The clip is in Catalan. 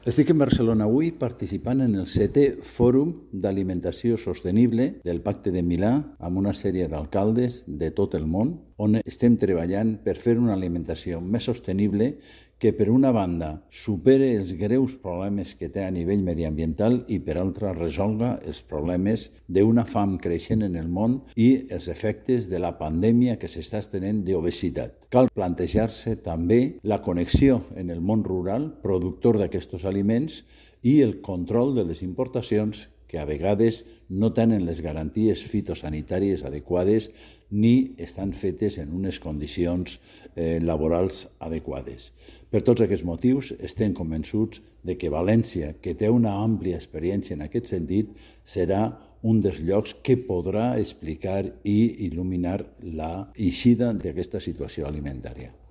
Estic en Barcelona avui participant en el 7è Fòrum d'Alimentació Sostenible del Pacte de Milà amb una sèrie d'alcaldes de tot el món, on estem treballant per fer una alimentació més sostenible que, per una banda, supere els greus problemes que té a nivell mediambiental i, per altra, resolga els problemes d'una fam creixent en el món i els efectes de la pandèmia que s'està estenent d'obesitat. Cal plantejar-se també la connexió en el món rural, productor d'aquests aliments, i el control de les importacions que a vegades no tenen les garanties fitosanitàries adequades ni estan fetes en unes condicions laborals adequades. Per tots aquests motius, estem convençuts de que València, que té una àmplia experiència en aquest sentit, serà un dels llocs que podrà explicar i il·luminar la eixida d'aquesta situació alimentària.